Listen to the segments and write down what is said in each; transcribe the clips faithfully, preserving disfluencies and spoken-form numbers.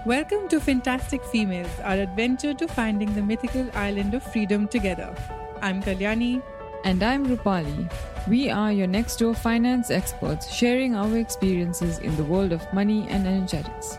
Welcome to Fantastic Females, our adventure to finding the mythical island of freedom together. I'm Kalyani. And I'm Rupali. We are your next door finance experts sharing our experiences in the world of money and energetics.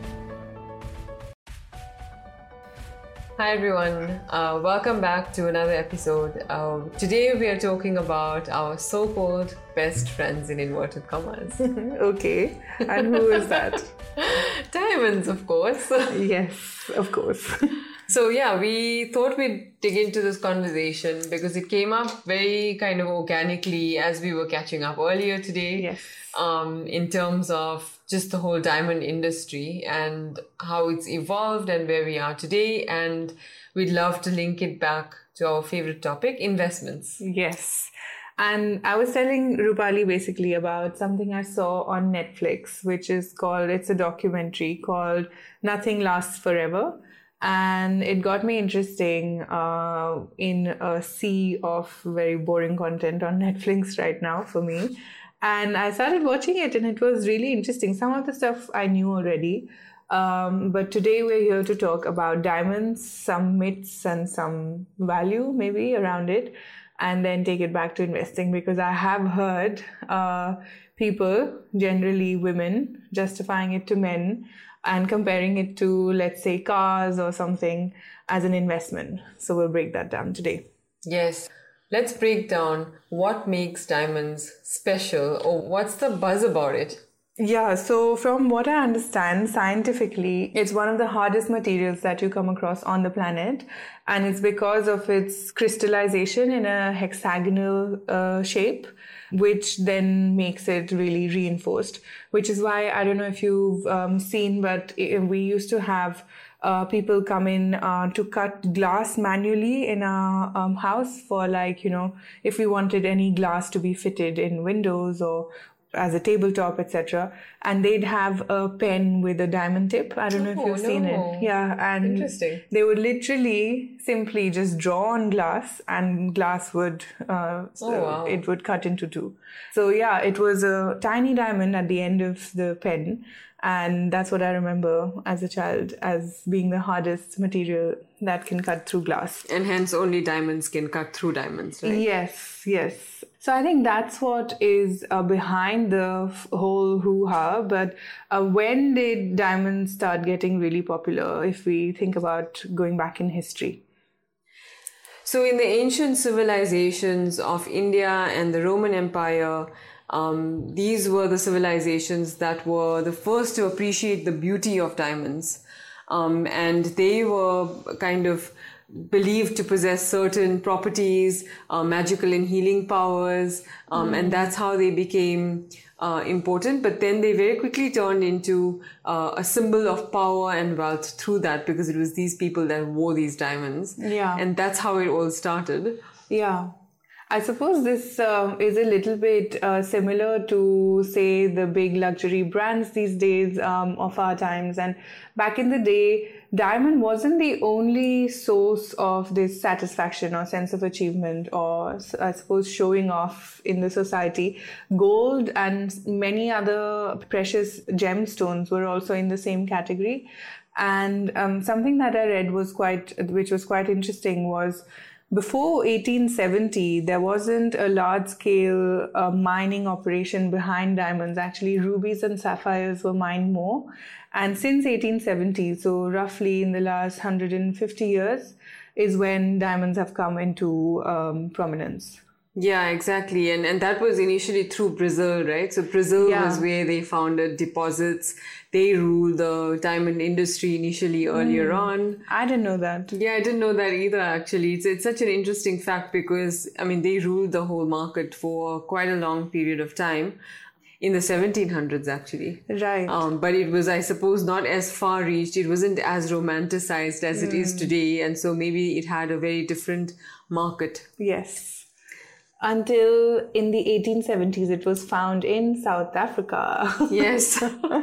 Hi everyone, uh, welcome back to another episode. Uh, today we are talking about our so-called best friends in inverted commas. Okay, and who is that? Diamonds, of course. Yes, of course. So yeah, we thought we'd dig into this conversation because it came up very kind of organically as we were catching up earlier today. Yes. Um, in terms of just the whole diamond industry and how it's evolved and where we are today. And we'd love to link it back to our favorite topic, investments. Yes. And I was telling Rupali basically about something I saw on Netflix, which is called, it's a documentary called Nothing Lasts Forever. And it got me interesting uh, in a sea of very boring content on Netflix right now for me. And I started watching it and it was really interesting. Some of the stuff I knew already. Um, but today we're here to talk about diamonds, some myths and some value maybe around it. And then take it back to investing, because I have heard uh, people, generally women, justifying it to men and comparing it to, let's say, cars or something as an investment. So we'll break that down today. Yes. Let's break down what makes diamonds special, or what's the buzz about it. Yeah, so from what I understand, scientifically, it's one of the hardest materials that you come across on the planet. And it's because of its crystallization in a hexagonal uh, shape, which then makes it really reinforced. Which is why, I don't know if you've um, seen, but we used to have uh, people come in uh, to cut glass manually in our um, house for, like, you know, if we wanted any glass to be fitted in windows or as a tabletop, et cetera. And they'd have a pen with a diamond tip. I don't oh, know if you've no. seen it. Yeah, and Interesting. They would literally simply just draw on glass, and glass would uh, oh, wow. it would cut into two. So yeah, it was a tiny diamond at the end of the pen. And that's what I remember as a child as being the hardest material that can cut through glass. And hence only diamonds can cut through diamonds, right? Yes, yes. So I think that's what is uh, behind the f- whole hoo-ha. But uh, when did diamonds start getting really popular, if we think about going back in history? So in the ancient civilizations of India and the Roman Empire, Um, these were the civilizations that were the first to appreciate the beauty of diamonds. Um, and they were kind of believed to possess certain properties, uh, magical and healing powers. Um, mm. And that's how they became uh, important. But then they very quickly turned into uh, a symbol of power and wealth through that, because it was these people that wore these diamonds. Yeah. And that's how it all started. Yeah. I suppose this uh, is a little bit uh, similar to, say, the big luxury brands these days um, of our times. And back in the day, diamond wasn't the only source of this satisfaction or sense of achievement, or I suppose showing off in the society. Gold and many other precious gemstones were also in the same category. And um, something that I read was quite, which was quite interesting, was before eighteen seventy, there wasn't a large-scale uh, mining operation behind diamonds. Actually, rubies and sapphires were mined more. And since eighteen seventy, so roughly in the last one hundred fifty years, is when diamonds have come into um, prominence. Yeah, exactly. And and that was initially through Brazil, right? So Brazil yeah. was where they founded deposits. They ruled the diamond industry initially earlier mm. on. I didn't know that. Yeah, I didn't know that either, actually. It's, it's such an interesting fact because, I mean, they ruled the whole market for quite a long period of time. In the seventeen hundreds, actually. Right. Um, but it was, I suppose, not as far-reached. It wasn't as romanticized as mm. it is today. And so maybe it had a very different market. Yes. until in the eighteen seventies it was found in South Africa. Yes.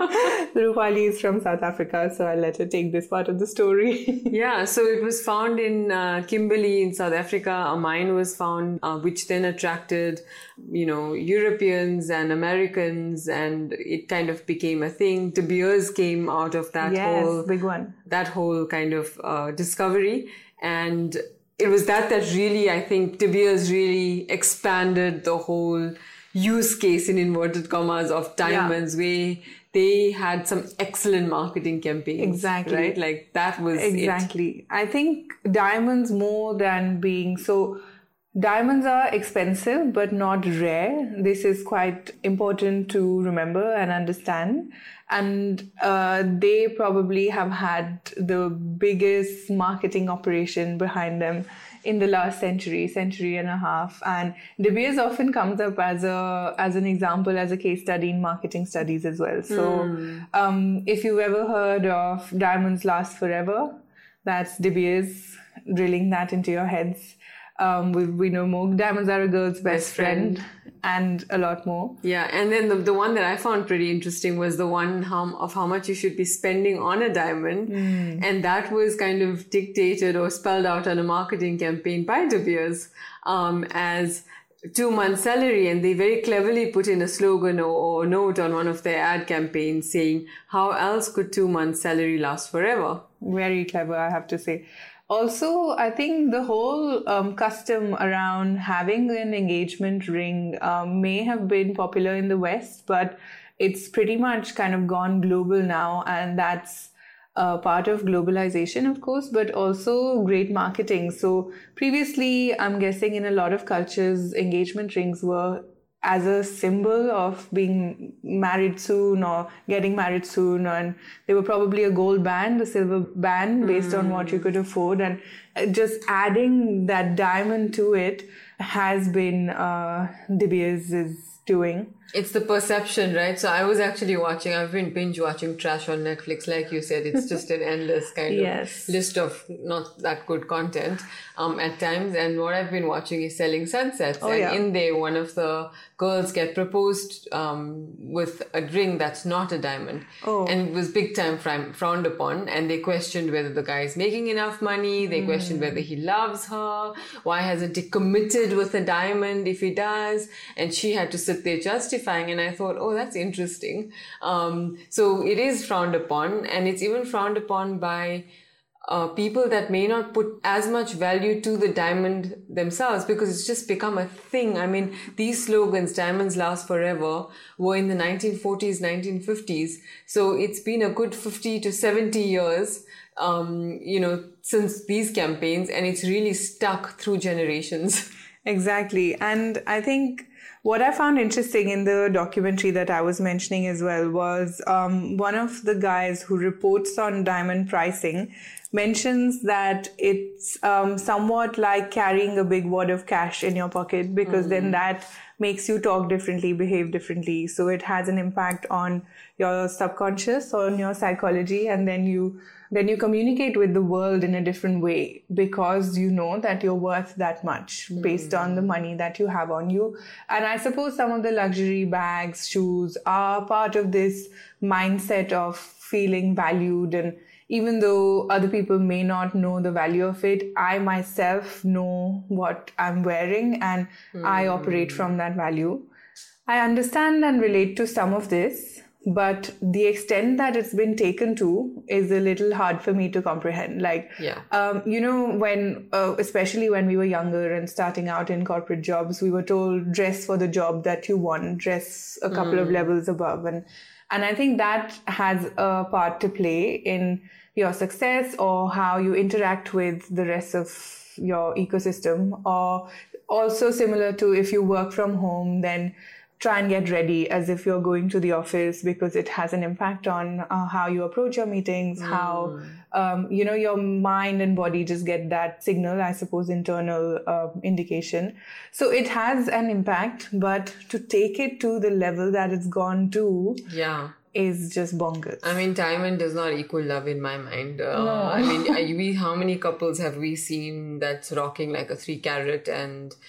Rupali is from South Africa, so I'll let her take this part of the story. Yeah, so it was found in uh, Kimberley in South Africa. A mine was found, uh, which then attracted, you know, Europeans and Americans, and it kind of became a thing. De Beers came out of that yes, whole big one. That whole kind of uh, discovery, and it was that that really, I think, De Beers really expanded the whole use case in inverted commas of diamonds, yeah. where they had some excellent marketing campaigns. Exactly. Right? Like that was Exactly. it. I think diamonds, more than being so, diamonds are expensive but not rare. This is quite important to remember and understand. And uh, they probably have had the biggest marketing operation behind them in the last century, century and a half. And De Beers often comes up as a as an example, as a case study in marketing studies as well. So mm. um, if you've ever heard of Diamonds Last Forever, that's De Beers drilling that into your heads. Um, we, we know more. Diamonds Are a Girl's Best, best friend. friend and a lot more. Yeah, and then the, the one that I found pretty interesting was the one how, of how much you should be spending on a diamond. Mm. And that was kind of dictated or spelled out on a marketing campaign by De Beers um, as two months salary. And they very cleverly put in a slogan or, or note on one of their ad campaigns saying, how else could two months salary last forever? Very clever, I have to say. Also, I think the whole um, custom around having an engagement ring um, may have been popular in the West, but it's pretty much kind of gone global now. And that's uh, part of globalization, of course, but also great marketing. So previously, I'm guessing in a lot of cultures, engagement rings were as a symbol of being married soon or getting married soon, and they were probably a gold band, a silver band based mm. on what you could afford, and just adding that diamond to it has been uh, De Beers' doing. It's the perception, right? So I was actually watching, I've been binge watching trash on Netflix. Like you said, it's just an endless kind yes. of list of not that good content um, at times. And what I've been watching is Selling Sunsets. Oh, and yeah. in there, one of the girls get proposed um, with a ring that's not a diamond. Oh. And it was big time fr- frowned upon. And they questioned whether the guy is making enough money. They mm. questioned whether he loves her. Why hasn't he committed with a diamond if he does? And she had to sit there justifying. And I thought, oh, that's interesting. Um, so it is frowned upon, and it's even frowned upon by uh, people that may not put as much value to the diamond themselves, because it's just become a thing. I mean, these slogans, diamonds last forever, were in the nineteen forties, nineteen fifties. So it's been a good fifty to seventy years, um, you know, since these campaigns, and it's really stuck through generations. Exactly. And I think what I found interesting in the documentary that I was mentioning as well was um, one of the guys who reports on diamond pricing mentions that it's um, somewhat like carrying a big wad of cash in your pocket, because mm. then that makes you talk differently, behave differently. So it has an impact on your subconscious, on your psychology, and then you then you communicate with the world in a different way, because you know that you're worth that much based mm. on the money that you have on you. And I suppose some of the luxury bags, shoes are part of this mindset of feeling valued. And even though other people may not know the value of it, I myself know what I'm wearing, and mm. I operate from that value. I understand and relate to some of this, but the extent that it's been taken to is a little hard for me to comprehend. Like, yeah. um, you know, when, uh, especially when we were younger and starting out in corporate jobs, we were told dress for the job that you want, dress a couple mm. of levels above. And, and I think that has a part to play in your success or how you interact with the rest of your ecosystem. Or also similar to if you work from home, then try and get ready as if you're going to the office, because it has an impact on uh, how you approach your meetings, mm. how, um, you know, your mind and body just get that signal, I suppose, internal uh, indication. So it has an impact, but to take it to the level that it's gone to yeah. is just bonkers. I mean, diamond does not equal love in my mind. Uh, no. I mean, I, we, how many couples have we seen that's rocking like a three carat and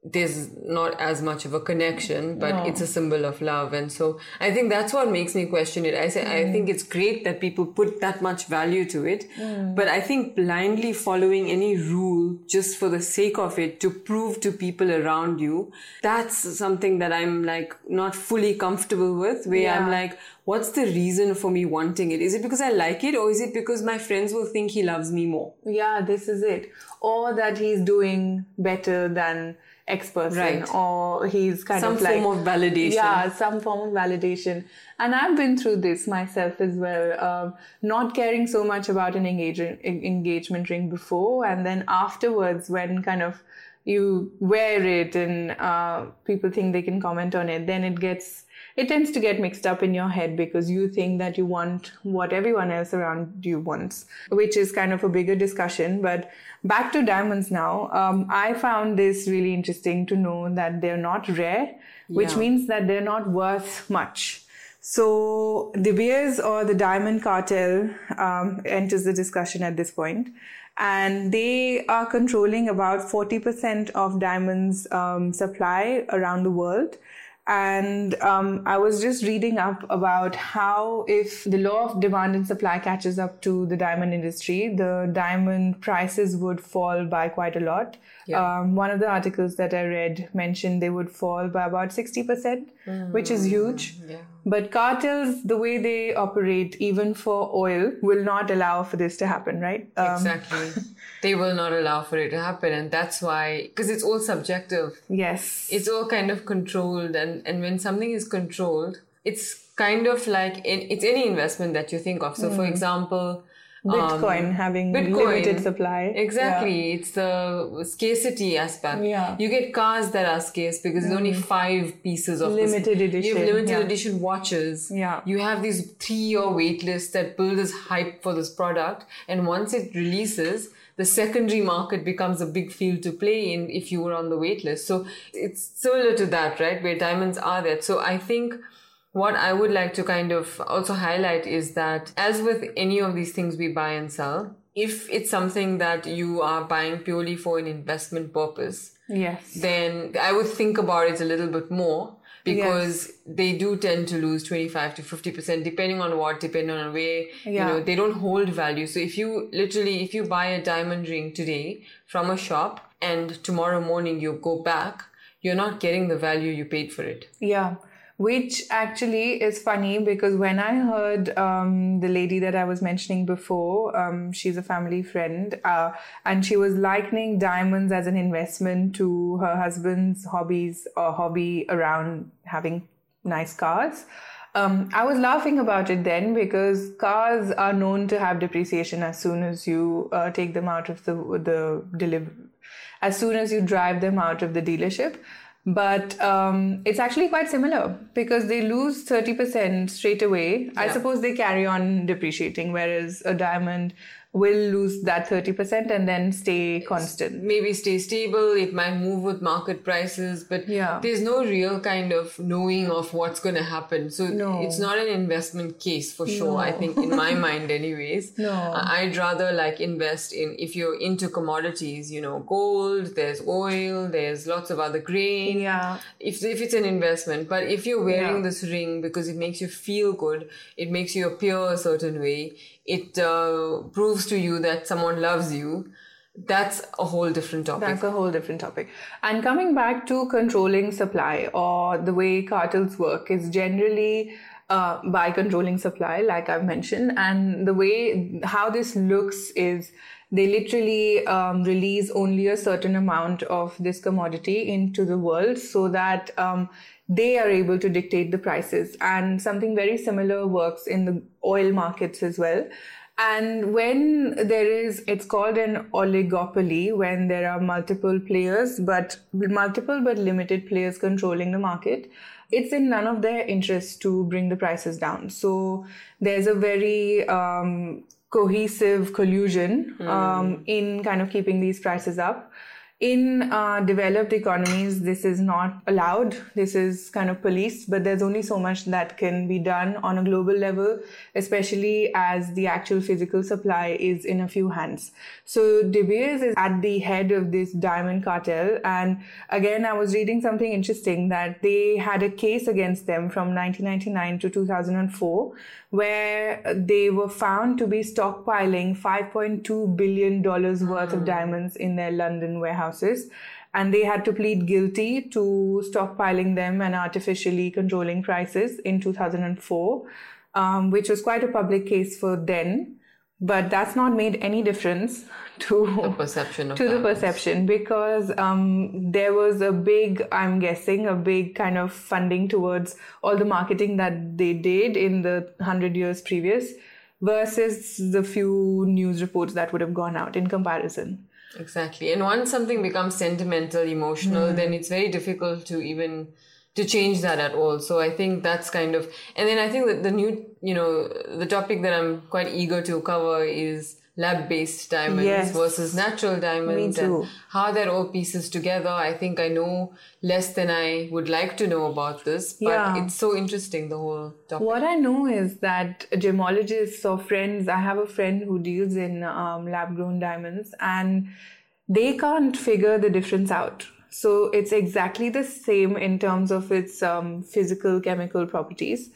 there's not as much of a connection, but No. it's a symbol of love. And so I think that's what makes me question it. I say, mm. I think it's great that people put that much value to it, mm. but I think blindly following any rule just for the sake of it to prove to people around you, that's something that I'm like not fully comfortable with, where yeah. I'm like, what's the reason for me wanting it? Is it because I like it, or is it because my friends will think he loves me more? Yeah, this is it. Or that he's doing better than X person, right. or he's kind some of like... Some form of validation. Yeah, some form of validation. And I've been through this myself as well. Um, not caring so much about an engagement, engagement ring before, and then afterwards when kind of you wear it and uh, people think they can comment on it, then it gets... It tends to get mixed up in your head because you think that you want what everyone else around you wants, which is kind of a bigger discussion. But back to diamonds now. Um, I found this really interesting to know that they're not rare, which yeah. means that they're not worth much. So De Beers or the Diamond Cartel um, enters the discussion at this point. And they are controlling about forty percent of diamonds um, supply around the world. And um, I was just reading up about how if the law of demand and supply catches up to the diamond industry, the diamond prices would fall by quite a lot. Yeah. Um, one of the articles that I read mentioned they would fall by about sixty percent, mm, which is huge. Yeah. But cartels, the way they operate, even for oil, will not allow for this to happen, right? Um, exactly. They will not allow for it to happen. And that's why, because it's all subjective. Yes. It's all kind of controlled. And, and when something is controlled, it's kind of like, in, it's any investment that you think of. So mm. for example... Bitcoin um, having Bitcoin. limited supply. Exactly. Yeah. It's the scarcity aspect. Yeah. You get cars that are scarce because mm. there's only five pieces of limited this. edition. You have limited yeah. edition watches. Yeah. You have these three-year wait lists that build this hype for this product. And once it releases, the secondary market becomes a big field to play in if you were on the wait list. So it's similar to that, right? Where diamonds are there. So I think what I would like to kind of also highlight is that as with any of these things we buy and sell, if it's something that you are buying purely for an investment purpose, yes, then I would think about it a little bit more because yes. they do tend to lose twenty-five to fifty percent depending on what, depending on where, yeah. you know, they don't hold value. So if you literally, if you buy a diamond ring today from a shop and tomorrow morning you go back, you're not getting the value you paid for it. Yeah. Which actually is funny because when I heard um, the lady that I was mentioning before, um, she's a family friend, uh, and she was likening diamonds as an investment to her husband's hobbies or hobby around having nice cars. Um, I was laughing about it then because cars are known to have depreciation as soon as you uh, take them out of the the deliver, as soon as you drive them out of the dealership. But um, it's actually quite similar because they lose thirty percent straight away. Yeah. I suppose they carry on depreciating, whereas a diamond will lose that thirty percent and then stay constant. Maybe stay stable. It might move with market prices, but yeah. there's no real kind of knowing of what's going to happen. So no. it's not an investment case for sure, no. I think, in my mind anyways. No. I'd rather like invest in, if you're into commodities, you know, gold, there's oil, there's lots of other grain. Yeah. If, if it's an investment, but if you're wearing yeah. this ring because it makes you feel good, it makes you appear a certain way, it uh, proves to you that someone loves you, that's a whole different topic. That's a whole different topic. And coming back to controlling supply or the way cartels work is generally uh, by controlling supply, like I've mentioned. And the way, how this looks is they literally um, release only a certain amount of this commodity into the world so that um, they are able to dictate the prices. And something very similar works in the oil markets as well. And when there is, it's called an oligopoly, when there are multiple players, but multiple but limited players controlling the market, it's in none of their interest to bring the prices down. So there's a very um, cohesive collusion um, mm. in kind of keeping these prices up. In uh, developed economies, this is not allowed. This is kind of policed, but there's only so much that can be done on a global level, especially as the actual physical supply is in a few hands. So De Beers is at the head of this diamond cartel. And again, I was reading something interesting that they had a case against them from nineteen ninety-nine to two thousand four, where they were found to be stockpiling five point two billion dollars worth of diamonds in their London warehouses. And they had to plead guilty to stockpiling them and artificially controlling prices in two thousand four, um, which was quite a public case for then. But that's not made any difference to the perception of to diamonds. the perception, because um, there was a big, I'm guessing, a big kind of funding towards all the marketing that they did in the hundred years previous versus the few news reports that would have gone out in comparison. Exactly. And once something becomes sentimental, emotional, mm. then it's very difficult to even to change that at all. So I think that's kind of, and then I think that the new, you know, the topic that I'm quite eager to cover is lab-based diamonds yes. versus natural diamonds. Me too. And how that all pieces together. I think I know less than I would like to know about this, but yeah. it's so interesting, the whole topic. What I know is that gemologists or friends, I have a friend who deals in um, lab-grown diamonds, and they can't figure the difference out. So it's exactly the same in terms of its um, physical, chemical properties.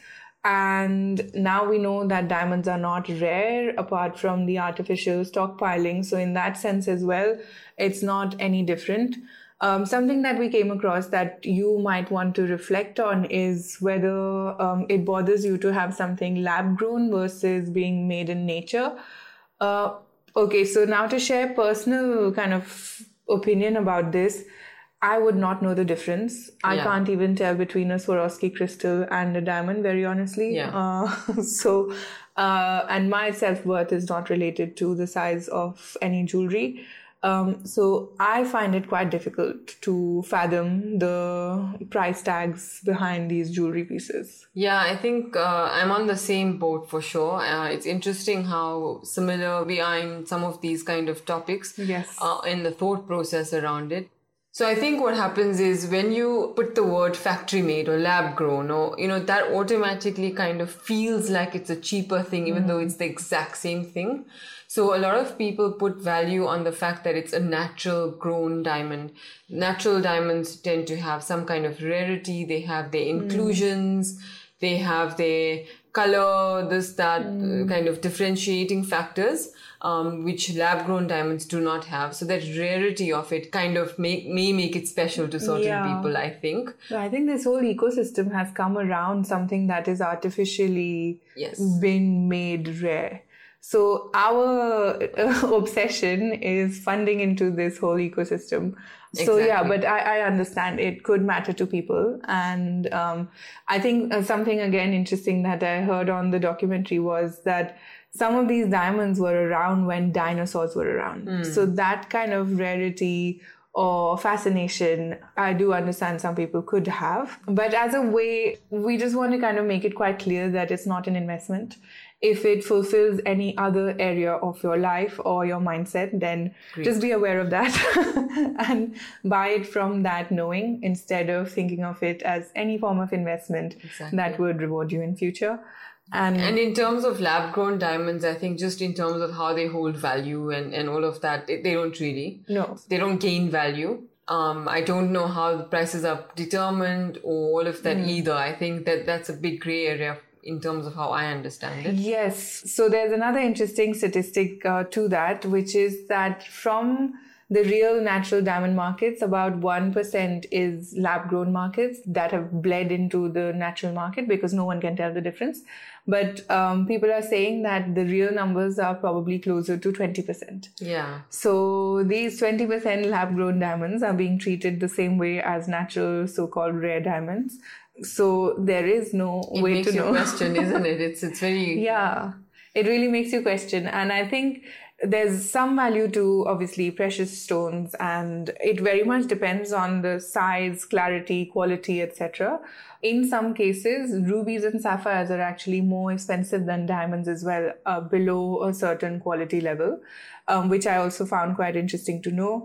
And now we know that diamonds are not rare apart from the artificial stockpiling. So in that sense as well, it's not any different. Um, something that we came across that you might want to reflect on is whether um, it bothers you to have something lab-grown versus being made in nature. Uh, okay, so now to share personal kind of opinion about this, I would not know the difference. I yeah. can't even tell between a Swarovski crystal and a diamond, very honestly. Yeah. Uh, so, uh, and my self-worth is not related to the size of any jewelry. Um, so I find it quite difficult to fathom the price tags behind these jewelry pieces. Yeah, I think uh, I'm on the same boat for sure. Uh, it's interesting how similar we are in some of these kind of topics. Yes. Uh, in the thought process around it. So I think what happens is when you put the word factory made or lab grown, or, you know, that automatically kind of feels like it's a cheaper thing, even mm. though it's the exact same thing. So a lot of people put value on the fact that it's a natural grown diamond. Natural diamonds tend to have some kind of rarity. They have their inclusions. Mm. They have their color, this, that mm. uh, kind of differentiating factors. Um, which lab-grown diamonds do not have. So that rarity of it kind of make, may make it special to certain yeah. people, I think. I think this whole ecosystem has come around something that is artificially yes. been made rare. So our uh, obsession is funding into this whole ecosystem. Exactly. So yeah, but I, I understand it could matter to people. And um, I think uh, something again interesting that I heard on the documentary was that some of these diamonds were around when dinosaurs were around. Mm. So that kind of rarity or fascination, I do understand some people could have. But as a way, we just want to kind of make it quite clear that it's not an investment. If it fulfills any other area of your life or your mindset, then Great. Just be aware of that and buy it from that knowing instead of thinking of it as any form of investment exactly. that would reward you in future. And, and in terms of lab-grown diamonds, I think just in terms of how they hold value and, and all of that, they, they don't really. No. They don't gain value. Um, I don't know how the prices are determined or all of that mm. either. I think that that's a big gray area in terms of how I understand it. Yes. So there's another interesting statistic uh, to that, which is that from the real natural diamond markets, about one percent is lab-grown markets that have bled into the natural market because no one can tell the difference. But um, people are saying that the real numbers are probably closer to twenty percent. Yeah. So these twenty percent lab-grown diamonds are being treated the same way as natural so-called rare diamonds. So there is no it way to know. It makes you question, isn't it? It's, it's very... Yeah. It really makes you question. And I think there's some value to obviously precious stones, and it very much depends on the size, clarity, quality, et cetera. In some cases, rubies and sapphires are actually more expensive than diamonds as well, uh, below a certain quality level, um, which I also found quite interesting to know.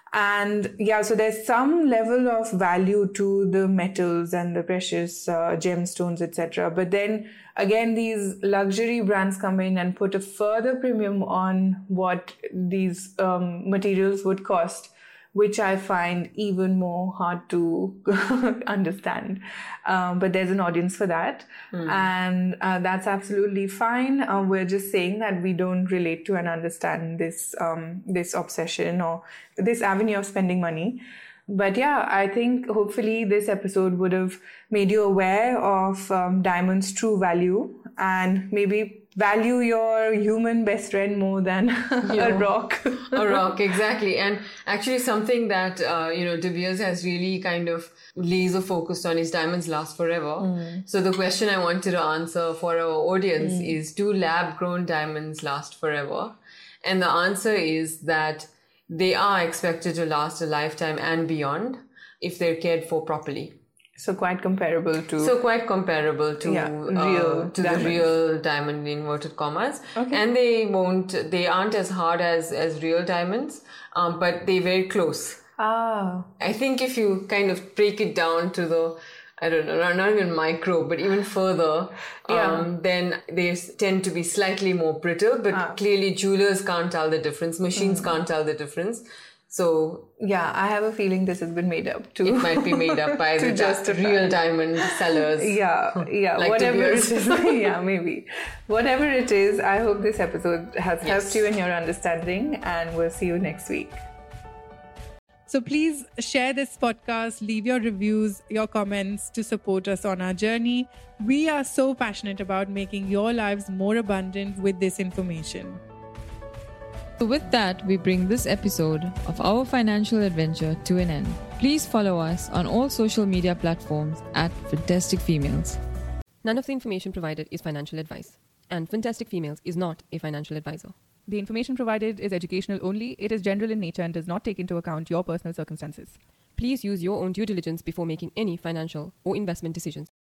And yeah, so there's some level of value to the metals and the precious uh, gemstones, et cetera. But then again, these luxury brands come in and put a further premium on what these um, materials would cost, which I find even more hard to understand. Um, but there's an audience for that. Mm. And uh, that's absolutely fine. Uh, we're just saying that we don't relate to and understand this um, this obsession or this avenue of spending money. But yeah, I think hopefully this episode would have made you aware of um, diamonds' true value and maybe value your human best friend more than yeah. a rock. A rock, exactly. And actually something that, uh, you know, De Beers has really kind of laser focused on is diamonds last forever. Mm. So the question I wanted to answer for our audience mm. is, do lab-grown diamonds last forever? And the answer is that they are expected to last a lifetime and beyond if they're cared for properly. So quite comparable to... So quite comparable to, yeah, real uh, to the real diamond in inverted commas. Okay. And they won't, they aren't as hard as, as real diamonds, um, but they're very close. Ah. I think if you kind of break it down to the, I don't know, not even micro, but even further, yeah. um, then they tend to be slightly more brittle, but ah. clearly jewelers can't tell the difference, machines mm. can't tell the difference. So yeah, I have a feeling this has been made up too. It might be made up by the da- real diamond sellers. Yeah, yeah, like whatever it is. Yeah, maybe. Whatever it is, I hope this episode has yes. helped you in your understanding, and we'll see you next week. So please share this podcast, leave your reviews, your comments to support us on our journey. We are so passionate about making your lives more abundant with this information. So with that, we bring this episode of our financial adventure to an end. Please follow us on all social media platforms at Fantastic Females. None of the information provided is financial advice, and Fantastic Females is not a financial advisor. The information provided is educational only. It is general in nature and does not take into account your personal circumstances. Please use your own due diligence before making any financial or investment decisions.